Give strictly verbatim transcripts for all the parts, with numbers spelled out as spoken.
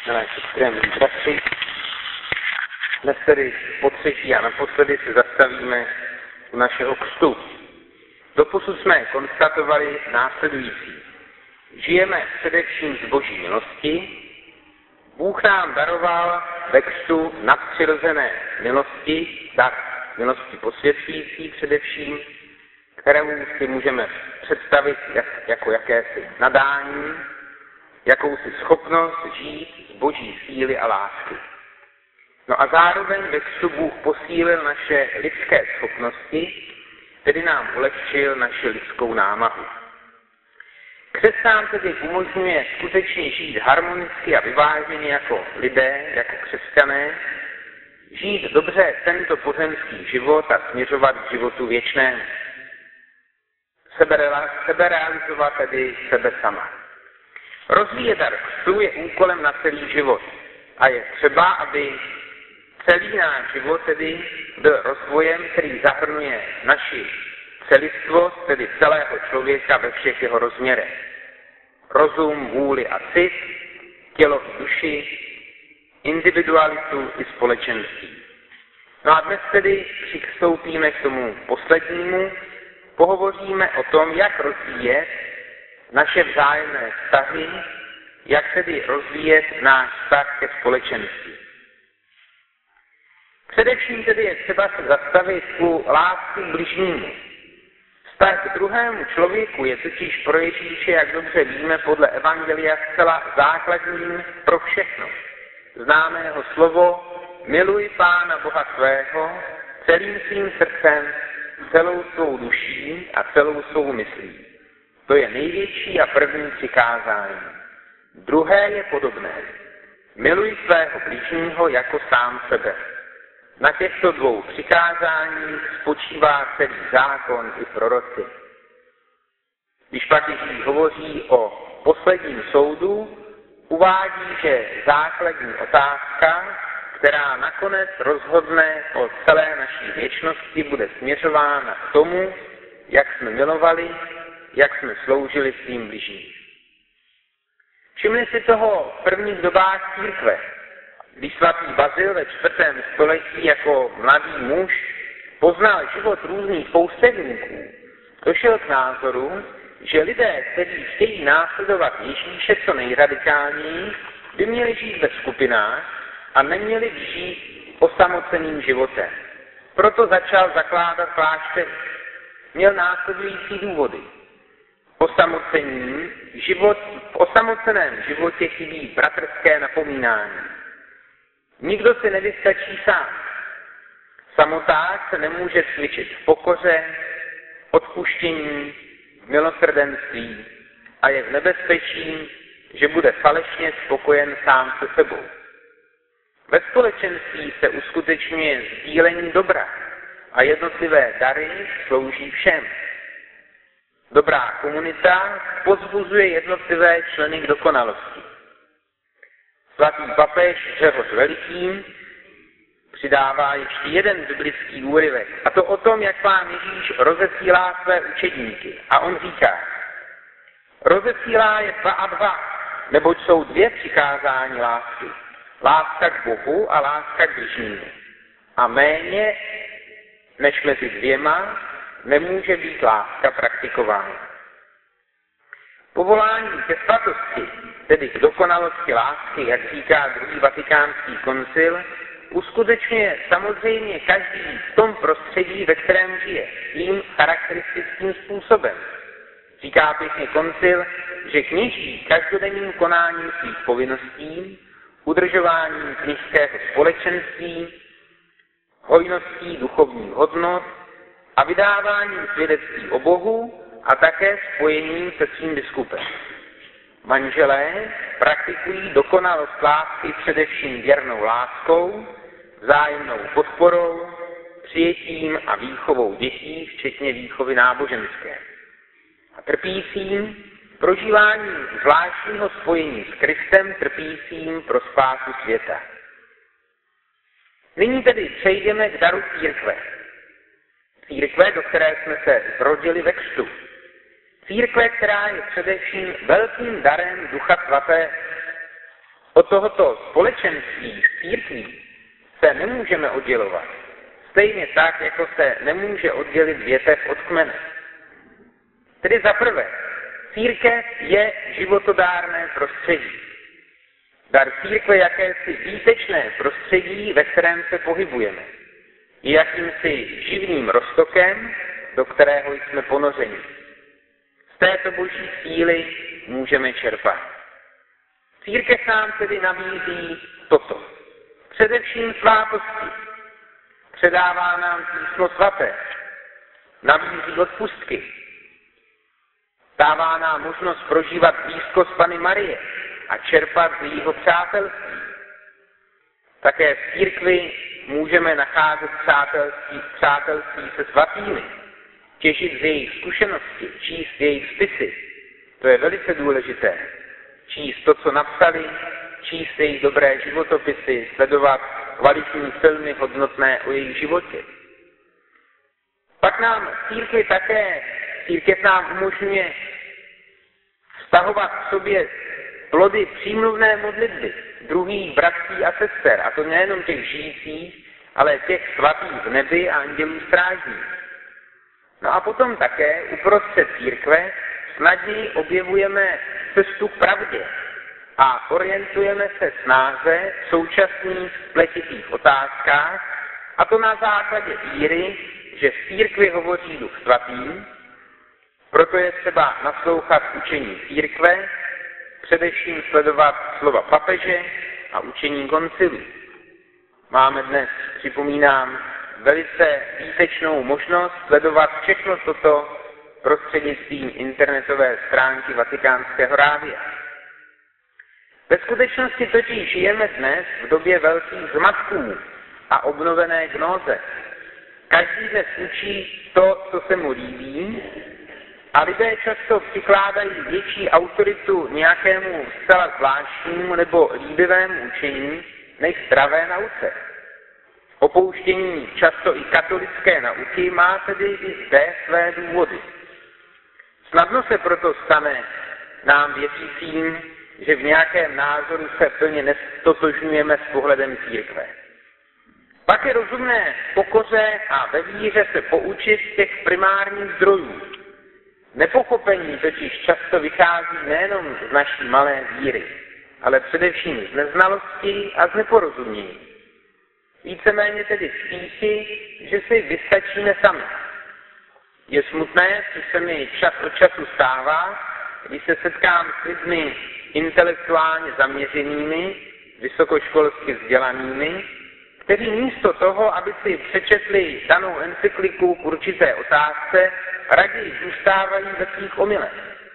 milé sestry, milí bratři. Dnes tedy po třetí a naposledy se zastavíme u našeho křtu. Doposud jsme konstatovali následující. Žijeme především z Boží milosti. Bůh nám daroval ve křtu nadpřirozené milosti, dar milosti posvěcující především, kterou si můžeme představit jak, jako jakési nadání, jakousi schopnost žít z Boží síly a lásky. No a zároveň ve křtu Bůh posílil naše lidské schopnosti, tedy nám ulehčil naši lidskou námahu. Křest nám tedy umožňuje skutečně žít harmonicky a vyváženě jako lidé, jako křesťané, žít dobře tento pozemský život a směřovat k životu věčnému. Seberealizovat tedy sebe sama. Rozvíjet dar křtu je úkolem na celý život a je třeba, aby celý náš život tedy byl rozvojem, který zahrnuje naši celistvost, tedy celého člověka ve všech jeho rozměrech. Rozum, vůli a cit, tělo i duši, individualitu i společenství. No a dnes tedy přistoupíme k tomu poslednímu, pohovoříme o tom, jak rozvíjet naše vzájemné vztahy, jak tedy rozvíjet náš vztah ke společenství. Především tedy je třeba se zastavit u lásky k bližnímu. Vztah k druhému člověku je totiž pro Ježíše, jak dobře víme, podle Evangelia zcela základním pro všechno. Známe jeho slovo, miluj Pána Boha svého celým svým srdcem, celou svou duší a celou svou myslí. To je největší a první přikázání. Druhé je podobné. Miluj svého blížního jako sám sebe. Na těchto dvou přikázáních spočívá celý zákon i proroci. Když pak Ježíš hovoří o posledním soudu, uvádí, že základní otázka, která nakonec rozhodne o celé naší věčnosti, bude směřována k tomu, jak jsme milovali, jak jsme sloužili svým bližním. Všimli si toho v prvních dobách církve, když svatý Bazil ve čtvrtém století jako mladý muž poznal život různých poustevníků, došel k názoru, že lidé, kteří chtějí následovat Ježíše co nejradikálněji, by měli žít ve skupinách a neměli žít osamoceným životem. Proto začal zakládat kláštery. Měl následující důvody. Osamocení, život, v osamoceném životě chybí bratrské napomínání. Nikdo si nevystačí sám. Samoták se nemůže cvičit v pokoře, odpuštění, milosrdenství a je v nebezpečí, že bude falešně spokojen sám se sebou. Ve společenství se uskutečňuje sdílení dobra a jednotlivé dary slouží všem. Dobrá komunita povzbuzuje jednotlivé členy k dokonalosti. Svatý papež Řehoř Veliký přidává ještě jeden biblický úryvek, a to o tom, jak vám Ježíš rozesílá své učedníky. A on říká, rozesílá je dva a dva, neboť jsou dvě přikázání lásky. Láska k Bohu a láska k bližnímu. A méně než mezi dvěma nemůže být láska praktikována. Povolání ke svatosti, tedy k dokonalosti lásky, jak říká druhý vatikánský koncil, uskutečňuje samozřejmě každý v tom prostředí, ve kterém žije, tím charakteristickým způsobem. Říká pěkně koncil, že kněží každodenním konáním svých povinností, udržováním kněžského společenství, hojností duchovních hodnot a vydáváním svědectví o Bohu a také spojením se svým biskupem. Manželé praktikují dokonalost lásky především věrnou láskou, vzájemnou podporou, přijetím a výchovou dětí, včetně výchovy náboženské. A trpícím prožíváním zvláštního spojení s Kristem, trpícím pro spásu světa. Nyní tedy přejdeme k daru církve. Církve, do které jsme se zrodili ve křtu. Církve, která je především velkým darem Ducha Svatého. Od tohoto společenství s církví se nemůžeme oddělovat. Stejně tak, jako se nemůže oddělit větev od kmene. Tedy za prvé, církev je životodárné prostředí. Dar církve je jakési výtečné prostředí, ve kterém se pohybujeme. Je jakýmsi živným roztokem, do kterého jsme ponořeni. Z této boží síly můžeme čerpat. Církev nám tedy nabízí toto. Především svátosti. Předává nám písmo svaté. Nabízí odpustky. Dává nám možnost prožívat blízkost Panny Marie a čerpat z jejího přátelství. Také v církvi můžeme nacházet přátelství, přátelství se svatými, těžit z jejich zkušenosti, číst jejich spisy. To je velice důležité. Číst to, co napsali, číst jejich dobré životopisy, sledovat kvalitní filmy hodnotné o jejich životě. Pak nám církvi také, církev nám umožňuje vztahovat k sobě plody přímluvné modlitby druhých bratří a sester, a to nejenom těch žijících, ale těch svatých v nebi a andělů strážných. No a potom také uprostřed církve snadněji objevujeme cestu k pravdě a orientujeme se snáze v současných spletitých otázkách, a to na základě víry, že v církvi hovoří Duch Svatý, proto je třeba naslouchat učení církve, především sledovat slova papeže a učení koncilu. Máme dnes, připomínám, velice výtečnou možnost sledovat všechno toto prostřednictvím internetové stránky Vatikánského rádia. Ve skutečnosti totiž žijeme dnes v době velkých zmatků a obnovené gnóze. Každý dnes učí to, co se mu líbí, a lidé často přikládají větší autoritu nějakému zcela zvláštnímu nebo líbivému učení než zdravé nauce. Opouštění často i katolické nauky má tedy i zde své důvody. Snadno se proto stane nám věřícím, že v nějakém názoru se plně nestotožňujeme s pohledem církve. Pak je rozumné v pokoře a ve víře se poučit z těch primárních zdrojů. Nepochopení totiž často vychází nejenom z naší malé víry, ale především z neznalosti a z neporozumění. Víceméně tedy z píchy, že si vystačíme sami. Je smutné, co se mi čas od času stává, když se setkám s lidmi intelektuálně zaměřenými, vysokoškolsky vzdělanými, kteří místo toho, aby si přečetli danou encykliku k určité otázce, raději zůstávají ve svých omylech.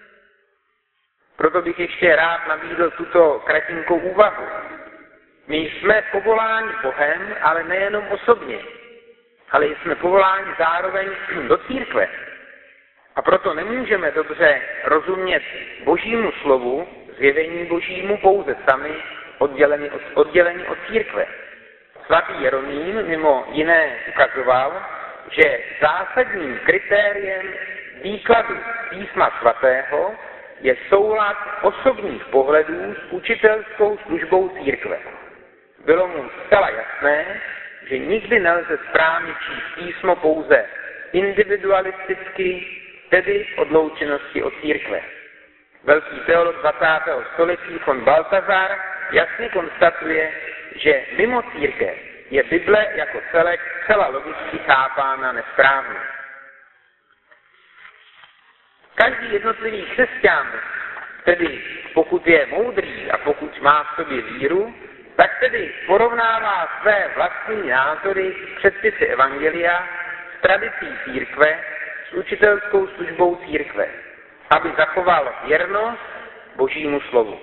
Proto bych ještě rád nabídl tuto kratinkou úvahu. My jsme povoláni Bohem, ale nejenom osobně, ale jsme povoláni zároveň do církve. A proto nemůžeme dobře rozumět Božímu slovu, zjevení Božímu pouze sami, odděleni od, odděleni od církve. Svatý Jeroným mimo jiné ukazoval, že zásadním kritériem výkladu písma svatého je soulad osobních pohledů s učitelskou službou církve. Bylo mu zcela jasné, že nikdy nelze správně číst písmo pouze individualisticky, tedy v odloučenosti od církve. Velký teolog dvacátého století von Balthasar jasně konstatuje, že mimo církev je Bible jako celek celá logicky chápána nesprávně. Každý jednotlivý křesťan, tedy pokud je moudrý a pokud má v sobě víru, tak tedy porovnává své vlastní názory s předpisy evangelia, s tradicí církve, s učitelskou službou církve, aby zachoval věrnost Božímu slovu.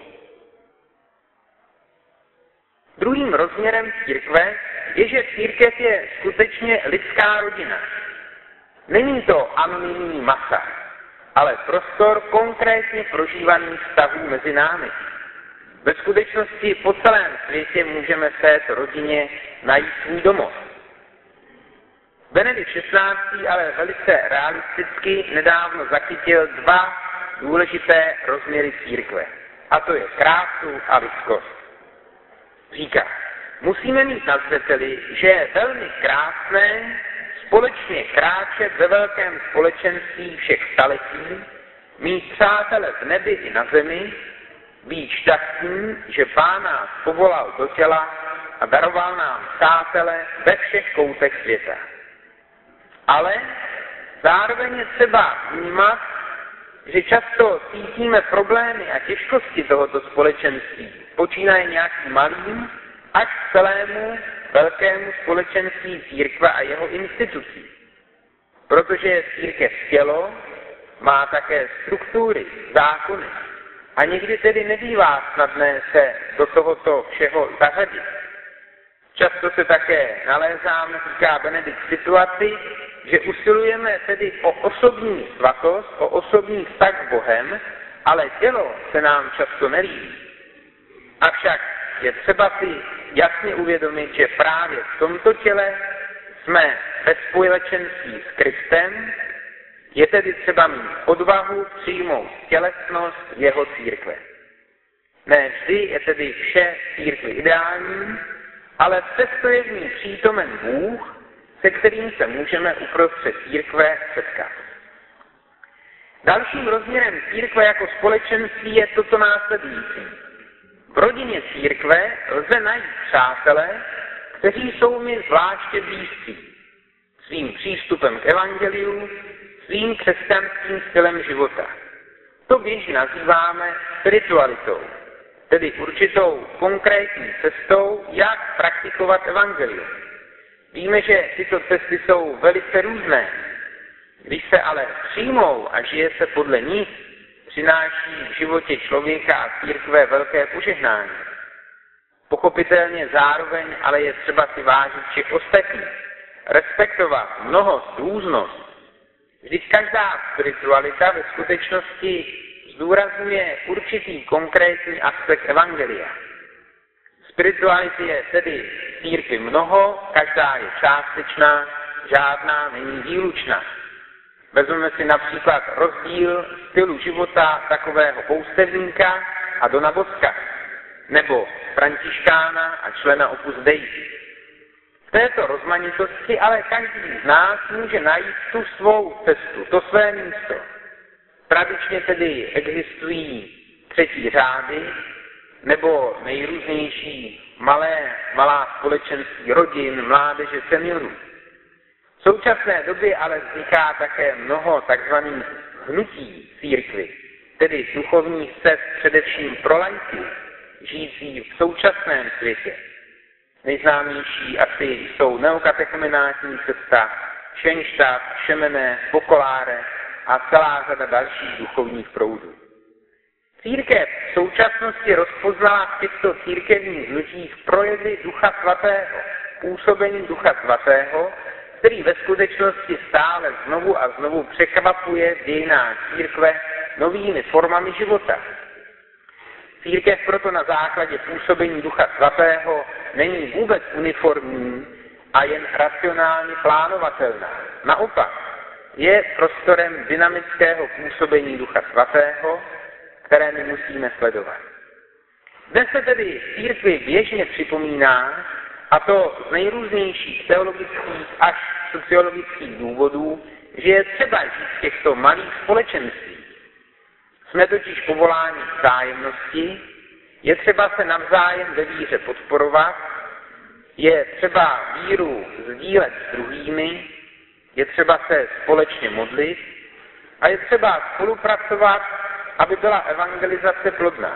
Druhým rozměrem církve je, že církev je skutečně lidská rodina. Není to anonymní masa, ale prostor konkrétně prožívaných vztahů mezi námi. Ve skutečnosti po celém světě můžeme v této rodině najít svůj domov. Benedikt šestnáctý ale velice realisticky nedávno zachytil dva důležité rozměry církve, a to je krásu a lidskost. Říká, musíme mít na zřeteli, že je velmi krásné společně kráčet ve velkém společenství všech staletí, mít přátele v nebi i na zemi, být šťastný, že Pán nás povolal do těla a daroval nám přátele ve všech koutech světa. Ale zároveň je třeba vnímat, že často cítíme problémy a těžkosti tohoto společenství, počínaje nějakým malým až k celému velkému společenství církve a jeho institucí. Protože je církev tělo, má také struktury, zákony a někdy tedy nebývá snadné se do tohoto všeho zařadit. Často se také nalézáme, říká Benedikt, situaci, že usilujeme tedy o osobní svatost, o osobní vztah s Bohem, ale tělo se nám často nelíbí. Avšak je třeba si jasně uvědomit, že právě v tomto těle jsme ve společenství s Kristem, je tedy třeba mít odvahu přijmout tělesnost jeho církve. Ne vždy je tedy vše církvi ideální, ale přesto je v ní přítomen Bůh, se kterým se můžeme uprostřed církve setkat. Dalším rozměrem církve jako společenství je toto následující. V rodině církve lze najít přátele, kteří jsou mi zvláště blízcí, svým přístupem k evangeliu, svým křesťanským stylem života. To běžně nazýváme spiritualitou, tedy určitou konkrétní cestou, jak praktikovat evangelium. Víme, že tyto cesty jsou velice různé. Když se ale přijmou a žije se podle nich, přináší v životě člověka a církve velké požehnání. Pochopitelně zároveň ale je třeba si vážit všech ostatních, respektovat mnohost, různost. Vždyť každá spiritualita ve skutečnosti zdůrazňuje určitý konkrétní aspekt evangelia. Spirituality je tedy v církvi mnoho, každá je částečná, žádná není výlučná. Vezmeme si například rozdíl stylu života takového poustevníka a Dona Boska, nebo františkána a člena Opus Dei. V této rozmanitosti ale každý z nás může najít tu svou cestu, to své místo. Tradičně tedy existují třetí řády, nebo nejrůznější malé, malá společenství rodin, mládeže, seniorů. V současné době ale vzniká také mnoho takzvaných hnutí církvy, tedy duchovních cest především pro laiky, žijící v současném světě. Nejznámější asi jsou neokatechumenátní cesta, Schoenstatt, Šemené, Focolare a celá řada dalších duchovních proudů. Církev v současnosti rozpoznala v těchto církevních hnutích projevy Ducha Svatého, působení Ducha Svatého, který ve skutečnosti stále znovu a znovu překvapuje v dějinách církve novými formami života. Církev proto na základě působení Ducha Svatého není vůbec uniformní a jen racionálně plánovatelná. Naopak, je prostorem dynamického působení Ducha Svatého, které my musíme sledovat. Dnes se tedy v církvi běžně připomíná, a to z nejrůznějších teologických až sociologických důvodů, že je třeba žít v těchto malých společenstvích. Jsme totiž povoláni k vzájemnosti, je třeba se navzájem ve víře podporovat, je třeba víru sdílet s druhými, je třeba se společně modlit a je třeba spolupracovat, aby byla evangelizace plodná.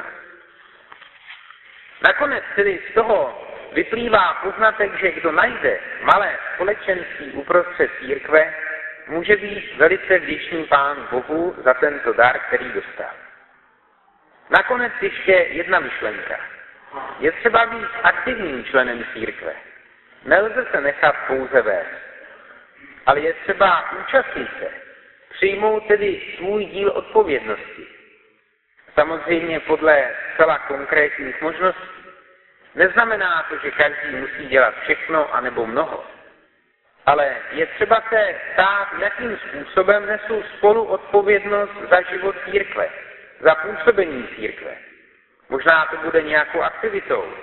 Nakonec tedy z toho vyplývá poznatek, že kdo najde malé společenství uprostřed církve, může být velice vděčný Pánu Bohu za tento dar, který dostal. Nakonec ještě jedna myšlenka. Je třeba být aktivním členem církve. Nelze se nechat pouze vést, ale je třeba účastnit se, přijmout tedy svůj díl odpovědnosti. Samozřejmě podle zcela konkrétních možností. Neznamená to, že každý musí dělat všechno anebo mnoho. Ale je třeba se ptát, jakým způsobem nesou spolu odpovědnost za život církve, za působení církve. Možná to bude nějakou aktivitou,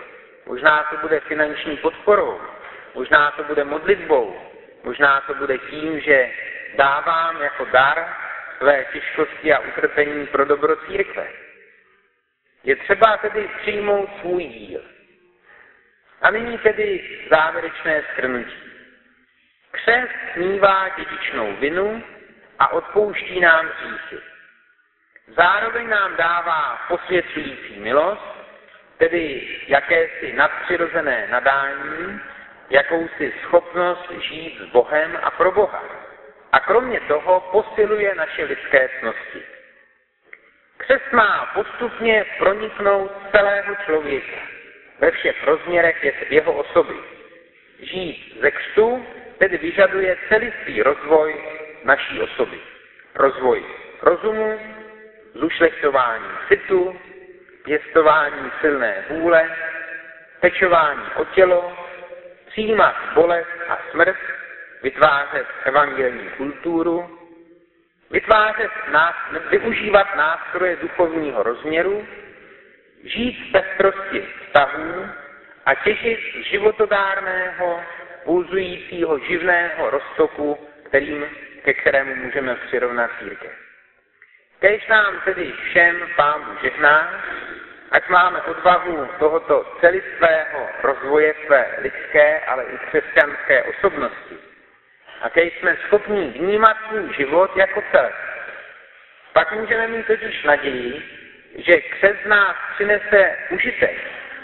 možná to bude finanční podporou, možná to bude modlitbou, možná to bude tím, že dávám jako dar své těžkosti a utrpení pro dobro církve. Je třeba tedy přijmout svůj díl. A nyní tedy závěrečné shrnutí. Křest smívá dědičnou vinu a odpouští nám hříchy. Zároveň nám dává posvěcující milost, tedy jakési nadpřirozené nadání, jakousi schopnost žít s Bohem a pro Boha. A kromě toho posiluje naše lidské cnosti. Křest má postupně proniknout celého člověka, ve všech rozměrech jeho osoby. Žít ze křtu tedy vyžaduje celistvý rozvoj naší osoby. Rozvoj rozumu, zušlechtování citu, pěstování silné vůle, pečování o tělo, přijímat bolest a smrt, vytvářet evangelní kulturu, vytvářet, využívat nástroje duchovního rozměru, žít v pestrosti vztahů a těžit z životodárného, pulzujícího živného roztoku, kterým, ke kterému můžeme přirovnat církev. Kéž nám tedy všem Pán žehná, ať máme odvahu tohoto celistvého rozvoje své lidské, ale i křesťanské osobnosti. A kéž jsme schopni vnímat svůj život jako celek. Pak můžeme mít totiž naději, že křest nás přinese užitek.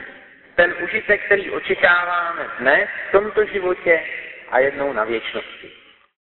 Ten užitek, který očekáváme dnes, v tomto životě a jednou na věčnosti.